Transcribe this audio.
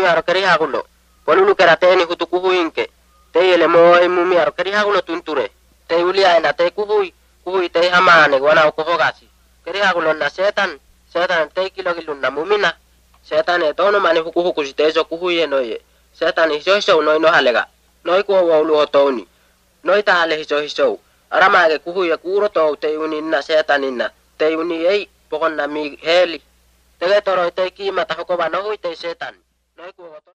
mumiaro kerihakulo. Polulu kera teeni hutu kuhuinke. Teille mo ei mumiaro kerihakulo tunture. Tei uliaina tei kuhui tei hamaane wana ukohogasi. Kerihakulo na setan tei kilokilunna mumina. Setan e tono mani hukuhukusi teiso kuhuye noye. Setan hiso noi nohalega. Noi kuowa uluho touni. Noi tahale hiso. Aramaake kuhuye kuurotou tei uninna setaninna. Tei uni ei pokonna mi heeli. Tege toroi tei kiimata hokova nohui tei setan. Noi kuowa